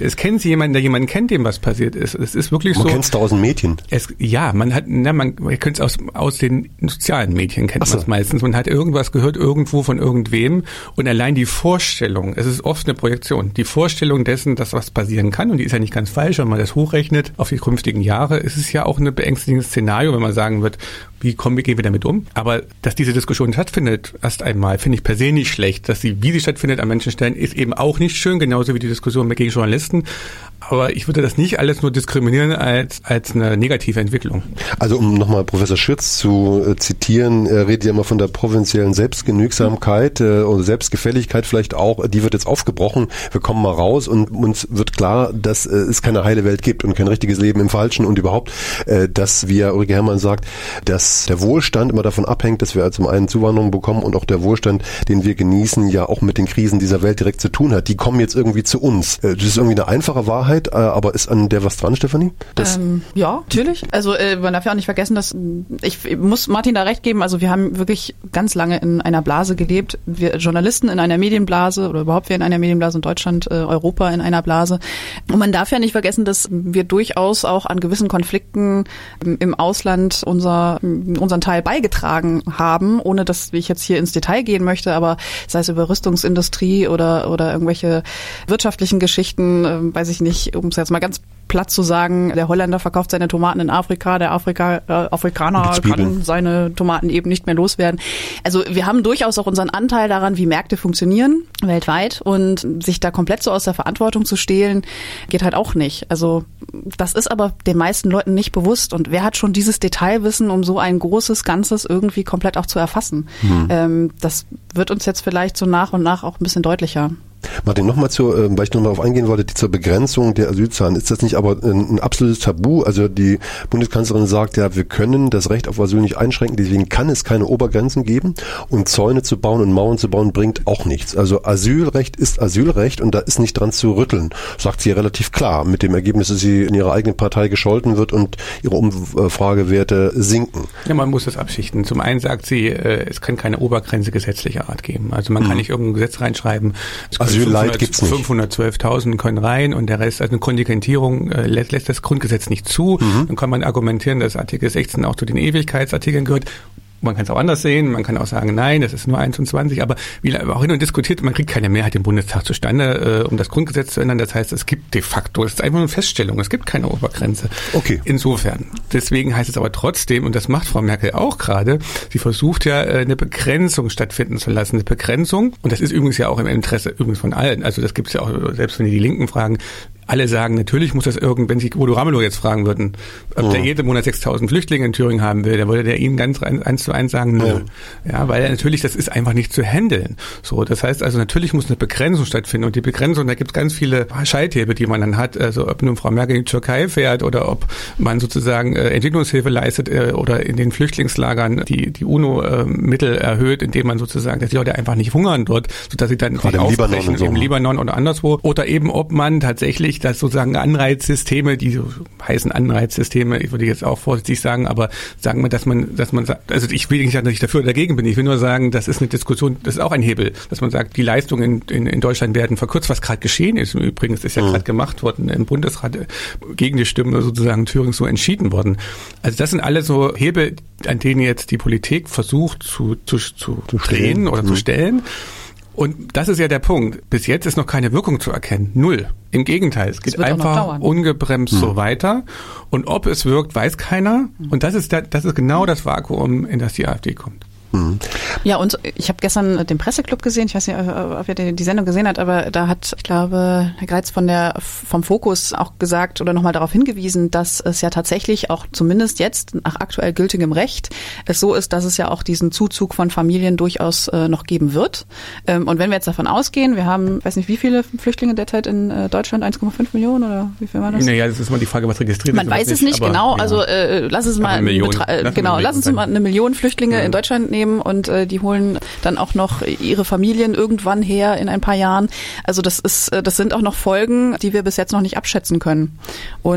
es kennen Sie jemanden, der jemanden kennt, dem was passiert ist. Es ist wirklich man so. Man kennt es tausend Mädchen. Es, ja, man hat, na, man, man kennt es aus, aus den sozialen Medien, kennt man es meistens. Man hat irgendwas gehört, irgendwo von irgendwem. Und allein die Vorstellung, es ist oft eine Projektion, die Vorstellung dessen, dass was passieren kann, und die ist ja nicht ganz falsch, wenn man das hochrechnet auf die künftigen Jahre, ist es ja auch ein beängstigendes Szenario, wenn man sagen wird, wie kommen wir, gehen wir damit um? Aber dass diese Diskussion stattfindet, erst einmal, finde ich per se nicht schlecht. Dass sie, wie sie stattfindet an manchen Stellen, ist eben auch nicht schön, genauso wie die Diskussion gegen Journalisten. Aber ich würde das nicht alles nur diskriminieren als als eine negative Entwicklung. Also um nochmal Professor Schürz zu äh, zitieren, er redet ja immer von der provinziellen Selbstgenügsamkeit äh, oder Selbstgefälligkeit vielleicht auch. Die wird jetzt aufgebrochen. Wir kommen mal raus und uns wird klar, dass äh, es keine heile Welt gibt und kein richtiges Leben im Falschen und überhaupt, äh, dass, wie ja Ulrike Herrmann sagt, dass der Wohlstand immer davon abhängt, dass wir zum einen Zuwanderung bekommen und auch der Wohlstand, den wir genießen, ja auch mit den Krisen dieser Welt direkt zu tun hat. Die kommen jetzt irgendwie zu uns. Äh, das ist irgendwie eine einfache Wahrheit, aber ist an der was dran, Stefanie? Ähm, ja, natürlich. Also äh, man darf ja auch nicht vergessen, dass ich, ich muss Martin da recht geben, also wir haben wirklich ganz lange in einer Blase gelebt. Wir Journalisten in einer Medienblase oder überhaupt wir in einer Medienblase in Deutschland, äh, Europa in einer Blase. Und man darf ja nicht vergessen, dass wir durchaus auch an gewissen Konflikten im Ausland unser, unseren Teil beigetragen haben, ohne dass ich jetzt hier ins Detail gehen möchte, aber sei es über Rüstungsindustrie oder, oder irgendwelche wirtschaftlichen Geschichten, äh, weiß ich nicht, um es jetzt mal ganz platt zu sagen, der Holländer verkauft seine Tomaten in Afrika, der Afrika, äh, Afrikaner kann seine Tomaten eben nicht mehr loswerden. Also wir haben durchaus auch unseren Anteil daran, wie Märkte funktionieren weltweit, und sich da komplett so aus der Verantwortung zu stehlen, geht halt auch nicht. Also das ist aber den meisten Leuten nicht bewusst, und wer hat schon dieses Detailwissen, um so ein großes Ganzes irgendwie komplett auch zu erfassen? Hm. Ähm, das wird uns jetzt vielleicht so nach und nach auch ein bisschen deutlicher. Martin, nochmal zu, äh, weil ich nochmal darauf eingehen wollte, die zur Begrenzung der Asylzahlen. Ist das nicht aber ein, ein absolutes Tabu? Also die Bundeskanzlerin sagt ja, wir können das Recht auf Asyl nicht einschränken, deswegen kann es keine Obergrenzen geben, und Zäune zu bauen und Mauern zu bauen bringt auch nichts. Also Asylrecht ist Asylrecht und da ist nicht dran zu rütteln, sagt sie relativ klar, mit dem Ergebnis, dass sie in ihrer eigenen Partei gescholten wird und ihre Umfragewerte sinken. Ja, man muss das abschichten. Zum einen sagt sie, äh, es kann keine Obergrenze gesetzlicher Art geben. Also man mhm. kann nicht irgendein Gesetz reinschreiben, Asylleit gibt's nicht. fünfhundertzwölftausend können rein und der Rest, also eine Kontingentierung äh, lässt, lässt das Grundgesetz nicht zu. Mhm. Dann kann man argumentieren, dass Artikel sechzehn auch zu den Ewigkeitsartikeln gehört. Man kann es auch anders sehen, man kann auch sagen, nein, das ist nur einundzwanzig, aber wie auch hin und diskutiert, man kriegt keine Mehrheit im Bundestag zustande, äh, um das Grundgesetz zu ändern. Das heißt, es gibt de facto, es ist einfach eine Feststellung, es gibt keine Obergrenze. Okay. Insofern. Deswegen heißt es aber trotzdem, und das macht Frau Merkel auch gerade, sie versucht ja äh, eine Begrenzung stattfinden zu lassen. Eine Begrenzung, und das ist übrigens ja auch im Interesse übrigens von allen, also das gibt es ja auch, selbst wenn die Linken fragen, alle sagen, natürlich muss das irgend, wenn Sie Bodo Ramelow jetzt fragen würden, ob ja. der jeden Monat sechstausend Flüchtlinge in Thüringen haben will, dann würde der Ihnen ganz eins zu eins sagen, nö. Ja. ja, weil natürlich, das ist einfach nicht zu handeln. So, das heißt also, natürlich muss eine Begrenzung stattfinden, und die Begrenzung, da gibt es ganz viele Schalthebel, die man dann hat, also ob nun Frau Merkel in die Türkei fährt oder ob man sozusagen äh, Entwicklungshilfe leistet äh, oder in den Flüchtlingslagern die die UNO-Mittel äh, erhöht, indem man sozusagen, dass die Leute einfach nicht hungern dort, sodass sie dann nicht aufbrechen, so. im Libanon oder anderswo, oder eben ob man tatsächlich dass sozusagen Anreizsysteme, die so heißen Anreizsysteme, ich würde jetzt auch vorsichtig sagen, aber sagen wir, dass man, dass man sagt, also ich will nicht sagen, dass ich dafür oder dagegen bin, ich will nur sagen, das ist eine Diskussion, das ist auch ein Hebel, dass man sagt, die Leistungen in, in, in Deutschland werden verkürzt, was gerade geschehen ist. Übrigens ist ja mhm. gerade gemacht worden im Bundesrat gegen die Stimmen sozusagen Thüringen so entschieden worden. Also das sind alle so Hebel, an denen jetzt die Politik versucht zu, zu, zu, zu drehen oder mhm. zu stellen. Und das ist ja der Punkt. Bis jetzt ist noch keine Wirkung zu erkennen. Null. Im Gegenteil. Es geht einfach ungebremst hm. so weiter. Und ob es wirkt, weiß keiner. Hm. Und das ist, der, das ist genau das Vakuum, in das die AfD kommt. Mhm. Ja, und ich habe gestern den Presseclub gesehen, ich weiß nicht, ob ihr die Sendung gesehen habt, aber da hat, ich glaube, Herr Greitz von der vom Fokus auch gesagt oder nochmal darauf hingewiesen, dass es ja tatsächlich auch zumindest jetzt nach aktuell gültigem Recht es so ist, dass es ja auch diesen Zuzug von Familien durchaus äh, noch geben wird. Ähm, und wenn wir jetzt davon ausgehen, wir haben, ich weiß nicht, wie viele Flüchtlinge derzeit in äh, Deutschland, eins Komma fünf Millionen oder wie viel war das? Naja, das ist mal die Frage, was registriert Man ist. Man weiß es nicht aber, genau, ja. also äh, lass es mal, Million, betra- lass genau, lass uns mal eine Million Flüchtlinge ja. in Deutschland nehmen. Und äh, die holen dann auch noch ihre Familien irgendwann her in ein paar Jahren. Also das ist, das sind auch noch Folgen, die wir bis jetzt noch nicht abschätzen können. Und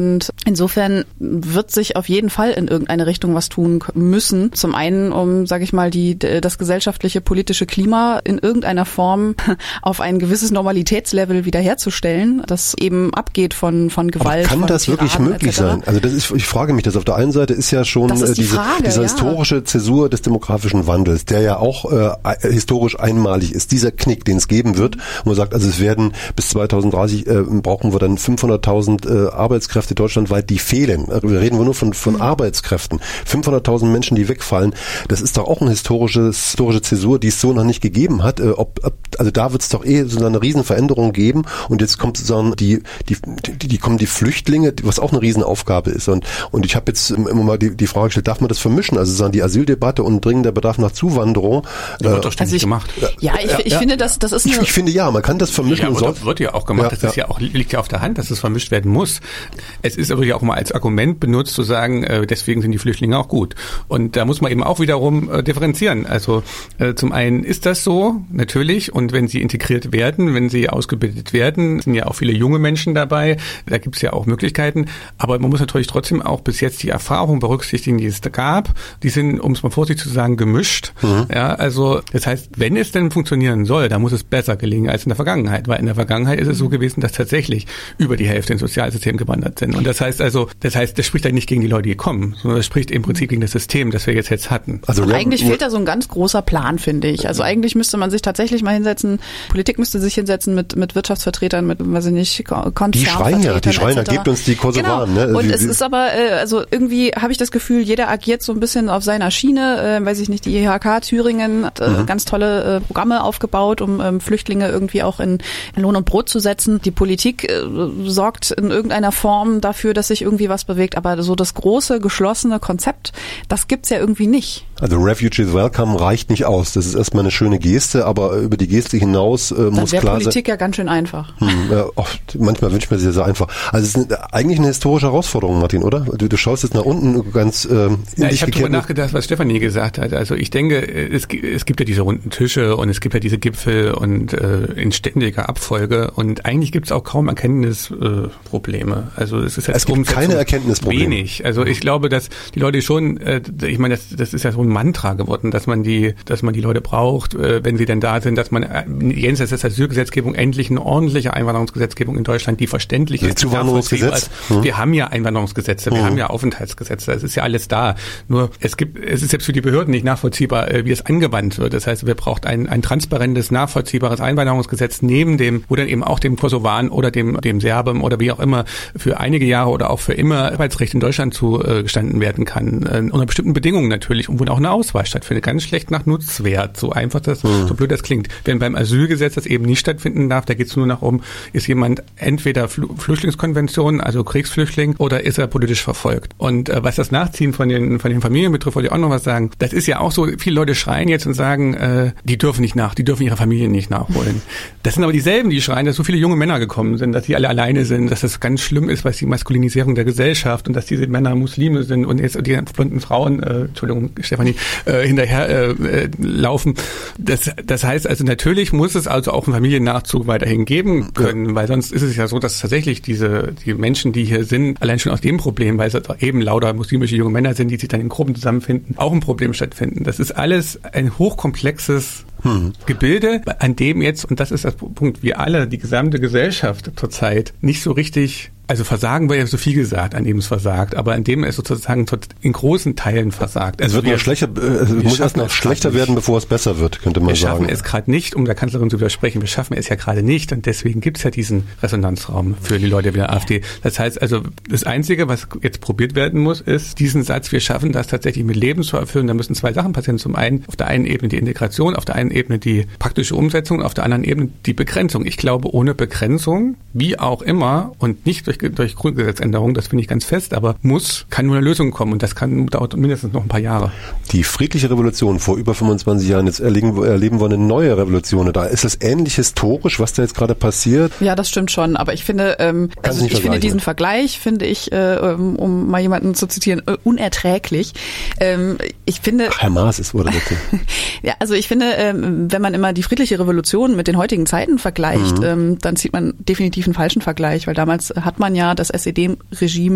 Insofern wird sich auf jeden Fall in irgendeine Richtung was tun müssen. Zum einen, um, sage ich mal, die das gesellschaftliche, politische Klima in irgendeiner Form auf ein gewisses Normalitätslevel wiederherzustellen, das eben abgeht von von Gewalt. Aber kann das Tiraden, wirklich möglich et cetera sein? Also das ist, ich frage mich das. Auf der einen Seite ist ja schon ist die diese, Frage, diese ja. historische Zäsur des demografischen Wandels, der ja auch äh, historisch einmalig ist. Dieser Knick, den es geben wird, wo man sagt, also es werden bis zweitausenddreißig äh, brauchen wir dann fünfhunderttausend äh, Arbeitskräfte deutschlandweit, die fehlen. Wir reden nur von, von mhm. Arbeitskräften. fünfhunderttausend Menschen, die wegfallen. Das ist doch auch eine historische, historische Zäsur, die es so noch nicht gegeben hat. Ob, ob, also da wird es doch eh so eine Riesenveränderung geben. Und jetzt kommt sozusagen die, die, die, die kommen die Flüchtlinge, was auch eine Riesenaufgabe ist. Und, und ich habe jetzt immer mal die, die Frage gestellt, darf man das vermischen? Also sozusagen die Asyldebatte und dringender Bedarf nach Zuwanderung. Das wird doch ständig also ich, gemacht. Ja, ich, ich ja, finde, das, das ist eine... Ich, ich finde ja, man kann das vermischen. Ja, und das wird ja auch gemacht. Ja, das ist ja. ja auch, liegt ja auf der Hand, dass es vermischt werden muss. Es ist aber ja auch mal als Argument benutzt, zu sagen, äh, deswegen sind die Flüchtlinge auch gut. Und da muss man eben auch wiederum äh, differenzieren. Also äh, zum einen ist das so, natürlich, und wenn sie integriert werden, wenn sie ausgebildet werden, sind ja auch viele junge Menschen dabei, da gibt es ja auch Möglichkeiten, aber man muss natürlich trotzdem auch bis jetzt die Erfahrung berücksichtigen, die es da gab. Die sind, um es mal vorsichtig zu sagen, gemischt. Mhm. Ja, also das heißt, wenn es denn funktionieren soll, dann muss es besser gelingen als in der Vergangenheit, weil in der Vergangenheit ist es so gewesen, dass tatsächlich über die Hälfte ins Sozialsystem gewandert sind. Und das heißt also, das heißt, das spricht eigentlich nicht gegen die Leute, die kommen, sondern das spricht im Prinzip gegen das System, das wir jetzt jetzt hatten. Also eigentlich fehlt da so ein ganz großer Plan, finde ich. Also eigentlich müsste man sich tatsächlich mal hinsetzen, Politik müsste sich hinsetzen mit mit Wirtschaftsvertretern, mit, weiß ich nicht, Konzernvertretern. Die schreien ja, die schreien ja, gebt uns die Kosovaren. Genau. Ne? Und die, es ist aber, äh, also irgendwie habe ich das Gefühl, jeder agiert so ein bisschen auf seiner Schiene, äh, weiß ich nicht, die I H K Thüringen hat äh, mhm. ganz tolle äh, Programme aufgebaut, um ähm, Flüchtlinge irgendwie auch in, in Lohn und Brot zu setzen. Die Politik äh, sorgt in irgendeiner Form dafür, dass sich irgendwie was bewegt, aber so das große, geschlossene Konzept, das gibt's ja irgendwie nicht. Also Refugees Welcome reicht nicht aus. Das ist erstmal eine schöne Geste, aber über die Geste hinaus äh, muss klar sein. Dann wäre Politik ja ganz schön einfach. Hm, ja, oft, manchmal wünscht man sich das so einfach. Also es ist eine, eigentlich eine historische Herausforderung, Martin, oder? Du, du schaust jetzt nach unten ganz äh, in ja, dich ich habe darüber nachgedacht, was Stefanie gesagt hat. Also ich denke, es, es gibt ja diese runden Tische und es gibt ja diese Gipfel und äh, in ständiger Abfolge und eigentlich gibt es auch kaum Erkenntnisprobleme. Äh, also es ist jetzt es gibt keine Erkenntnisprobleme. Wenig. Also ich glaube, dass die Leute schon, äh, ich meine, das, das ist ja so ein Mantra geworden, dass man die, dass man die Leute braucht, äh, wenn sie denn da sind, dass man äh, jenseits der Asylgesetzgebung endlich eine ordentliche Einwanderungsgesetzgebung in Deutschland, die verständlich das ist. Zuwanderungsgesetz. Mhm. Wir haben ja Einwanderungsgesetze, wir mhm. haben ja Aufenthaltsgesetze, es ist ja alles da. Nur es gibt, es ist selbst für die Behörden nicht nachvollziehbar, äh, wie es angewandt wird. Das heißt, wir brauchen ein, ein transparentes, nachvollziehbares Einwanderungsgesetz neben dem, wo dann eben auch dem Kosovaren oder dem, dem Serben oder wie auch immer für einige Jahre oder auch für immer Arbeitsrecht in Deutschland zugestanden werden kann. Äh, unter bestimmten Bedingungen natürlich und wo auch eine Auswahl stattfindet. Ganz schlecht nach Nutzwert. So einfach das, mhm. so blöd das klingt. Wenn beim Asylgesetz das eben nicht stattfinden darf, da geht es nur noch um, ist jemand entweder Fl- Flüchtlingskonvention, also Kriegsflüchtling, oder ist er politisch verfolgt. Und äh, was das Nachziehen von den, von den Familien betrifft, wollte ich auch noch was sagen. Das ist ja auch so, viele Leute schreien jetzt und sagen, äh, die dürfen nicht nach, die dürfen ihre Familien nicht nachholen. Das sind aber dieselben, die schreien, dass so viele junge Männer gekommen sind, dass die alle alleine sind, dass das ganz schlimm ist, was die Maskulinisierung der Gesellschaft und dass diese Männer Muslime sind und jetzt die blonden Frauen, äh, Entschuldigung, Stefanie, äh, hinterher äh, laufen. Das, das heißt also, natürlich muss es also auch einen Familiennachzug weiterhin geben können, ja. weil sonst ist es ja so, dass tatsächlich diese die Menschen, die hier sind, allein schon aus dem Problem, weil es eben lauter muslimische junge Männer sind, die sich dann in Gruppen zusammenfinden, auch ein Problem stattfinden. Das ist alles ein hochkomplexes Hm. Gebilde, an dem jetzt, und das ist das Punkt, wir alle, die gesamte Gesellschaft zurzeit nicht so richtig, also Versagen war ja so viel gesagt, an dem es versagt, aber an dem es sozusagen in großen Teilen versagt. Also es wird noch schlechter, es muss erst noch schlechter werden, bevor es besser wird, könnte man wir sagen. Wir schaffen es gerade nicht, um der Kanzlerin zu widersprechen, wir schaffen es ja gerade nicht und deswegen gibt es ja diesen Resonanzraum für die Leute der AfD. Das heißt also, das Einzige, was jetzt probiert werden muss, ist diesen Satz, wir schaffen das tatsächlich mit Leben zu erfüllen. Da müssen zwei Sachen passieren. Zum einen auf der einen Ebene die Integration, auf der einen Ebene die praktische Umsetzung, auf der anderen Ebene die Begrenzung. Ich glaube, ohne Begrenzung, wie auch immer, und nicht durch, durch Grundgesetzänderung, das finde ich ganz fest, aber muss, kann nur eine Lösung kommen und das kann dauert mindestens noch ein paar Jahre. Die friedliche Revolution vor über fünfundzwanzig Jahren, jetzt erleben, erleben wir eine neue Revolution. Da ist das ähnlich historisch, was da jetzt gerade passiert? Ja, das stimmt schon, aber ich finde, ähm, also ich finde diesen Vergleich, finde ich, äh, um mal jemanden zu zitieren, äh, unerträglich. Ähm, ich finde... Ach, Herr Maas ist wurde bitte. Ja, also ich finde, ähm, wenn man immer die friedliche Revolution mit den heutigen Zeiten vergleicht, mhm. ähm, dann zieht man definitiv einen falschen Vergleich, weil damals hat man ja das S E D-Regime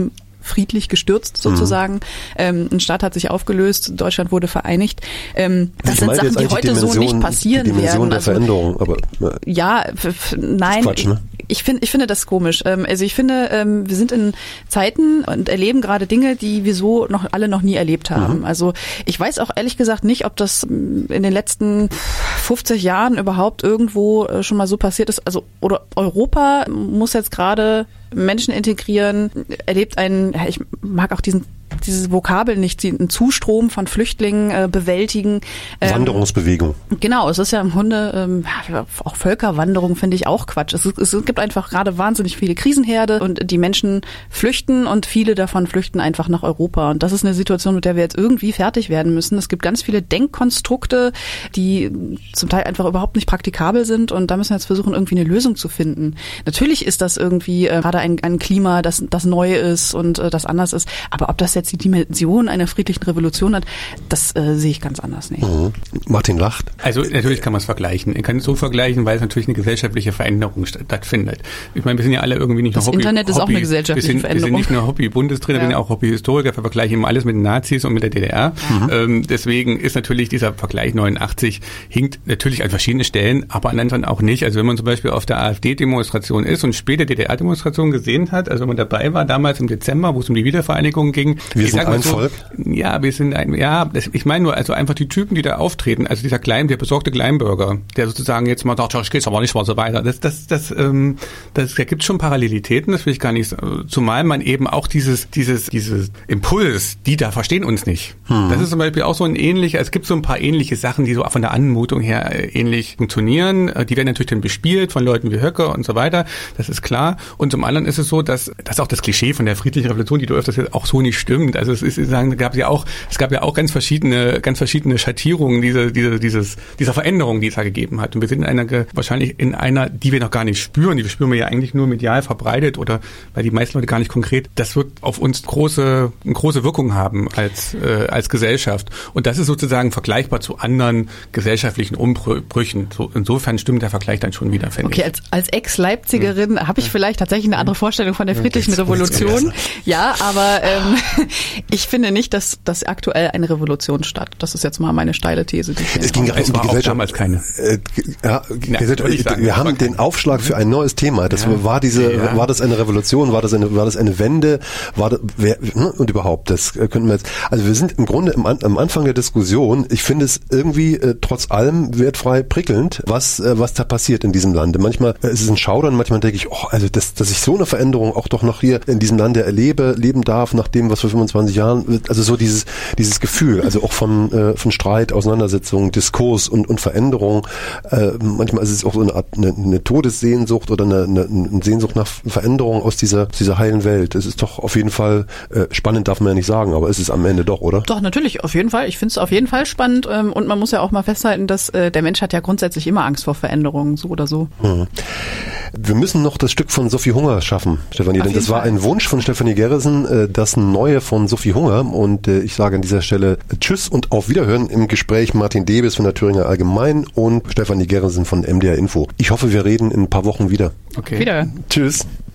friedlich gestürzt sozusagen. Mhm. Ähm, ein Staat hat sich aufgelöst, Deutschland wurde vereinigt. Ähm, das ich sind meine Sachen, die heute die so nicht passieren die Dimension werden. Der also, Veränderung, aber ja, f- f- nein. Quatsch, ne? Ich finde, ich finde das komisch. Also ich finde, wir sind in Zeiten und erleben gerade Dinge, die wir so noch alle noch nie erlebt haben. Mhm. Also ich weiß auch ehrlich gesagt nicht, ob das in den letzten fünfzig Jahren überhaupt irgendwo schon mal so passiert ist. Also oder Europa muss jetzt gerade Menschen integrieren, erlebt einen, ich mag auch diesen dieses Vokabel nicht, einen Zustrom von Flüchtlingen äh, bewältigen. Ähm, Wanderungsbewegung. Genau, es ist ja im Grunde ähm, auch Völkerwanderung, finde ich auch Quatsch. Es, es gibt einfach gerade wahnsinnig viele Krisenherde und die Menschen flüchten und viele davon flüchten einfach nach Europa. Und das ist eine Situation, mit der wir jetzt irgendwie fertig werden müssen. Es gibt ganz viele Denkkonstrukte, die zum Teil einfach überhaupt nicht praktikabel sind und da müssen wir jetzt versuchen, irgendwie eine Lösung zu finden. Natürlich ist das irgendwie äh, gerade ein, ein Klima, das, das neu ist und äh, das anders ist, aber ob das jetzt die Dimension einer friedlichen Revolution hat, das äh, sehe ich ganz anders nicht. Mhm. Martin lacht. Also natürlich kann man es vergleichen. Man kann es so vergleichen, weil es natürlich eine gesellschaftliche Veränderung stattfindet. Ich meine, wir sind ja alle irgendwie nicht nur das Hobby. Das Internet ist Hobby, auch eine gesellschaftliche wir sind, Veränderung. Wir sind nicht nur Hobby-Bundestrainer, ja. wir sind ja auch Hobby-Historiker, wir vergleichen immer alles mit den Nazis und mit der D D R. Mhm. Ähm, deswegen ist natürlich dieser Vergleich neunundachtzig hinkt natürlich an verschiedenen Stellen, aber an anderen auch nicht. Also wenn man zum Beispiel auf der AfD-Demonstration ist und später D D R-Demonstration gesehen hat, also wenn man dabei war, damals im Dezember, wo es um die Wiedervereinigung ging. Wir sind ein so, Volk. Ja, wir sind ein, ja, das, ich meine nur, also einfach die Typen, die da auftreten, also dieser kleine, der besorgte Kleinbürger, der sozusagen jetzt mal sagt, ich geht's aber nicht mal so weiter. Das, das, das, ähm, das, da gibt's schon Parallelitäten, das will ich gar nicht, zumal man eben auch dieses, dieses, dieses Impuls, die da verstehen uns nicht. Hm. Das ist zum Beispiel auch so ein ähnlicher, es gibt so ein paar ähnliche Sachen, die so von der Anmutung her ähnlich funktionieren. Die werden natürlich dann bespielt von Leuten wie Höcke und so weiter. Das ist klar. Und zum anderen ist es so, dass, dass auch das Klischee von der friedlichen Revolution, die du öfters jetzt auch so nicht stimmt. Also es ist, sagen, gab ja auch, es gab ja auch ganz verschiedene, ganz verschiedene Schattierungen diese, diese, dieses, dieser Veränderung, die es da gegeben hat. Und wir sind in einer, wahrscheinlich in einer, die wir noch gar nicht spüren. Die spüren wir ja eigentlich nur medial verbreitet oder, weil die meisten Leute gar nicht konkret. Das wird auf uns große, eine große Wirkung haben als, äh, als Gesellschaft. Und das ist sozusagen vergleichbar zu anderen gesellschaftlichen Umbrüchen. So, insofern stimmt der Vergleich dann schon wieder, finde okay, ich. Okay, als, als Ex-Leipzigerin hm. habe ich vielleicht tatsächlich eine andere Vorstellung von der friedlichen hm. Revolution. Ja, aber ähm, ich finde nicht, dass, dass aktuell eine Revolution statt. Das ist jetzt mal meine steile These. Die es ging gerade um die Gesellschaft. Damals keine. Äh, ja, ja, ich sagen, wir haben den Aufschlag für ein neues Thema. Das ja, war diese, ja. war das eine Revolution? War das eine, war das eine Wende? War das, wer, und überhaupt, das könnten wir jetzt. Also wir sind im Grunde im, am Anfang der Diskussion. Ich finde es irgendwie äh, trotz allem wertfrei prickelnd, was äh, was da passiert in diesem Lande. Manchmal äh, ist es ein Schaudern, manchmal denke ich, oh, also das, dass ich so eine Veränderung auch doch noch hier in diesem Lande erlebe, leben darf, nach dem, was vor fünfundzwanzig Jahren, also so dieses dieses Gefühl, also auch von äh, von Streit, Auseinandersetzung, Diskurs und und Veränderung. Äh, manchmal ist es auch so eine Art eine, eine Todessehnsucht oder eine, eine, eine Sehnsucht nach Veränderung aus dieser dieser heilen Welt. Es ist doch auf jeden Fall äh, spannend, darf man ja nicht sagen, aber es ist am Ende doch, oder? Doch, natürlich, auf jeden Fall. Ich finde es auf jeden Fall spannend ähm, und man muss ja auch mal festhalten, dass äh, der Mensch hat ja grundsätzlich immer Angst vor Veränderungen, so oder so. Hm. Wir müssen noch das Stück von Sophie Hunger schaffen, Stefanie, denn das war ein Wunsch von Stefanie Gerresen, äh, das Neue von Sophie Hunger, und äh, ich sage an dieser Stelle Tschüss und auf Wiederhören. Im Gespräch Martin Debes von der Thüringer Allgemein und Stefanie Gerresen von M D R Info. Ich hoffe, wir reden in ein paar Wochen wieder. Okay. Wieder. Tschüss.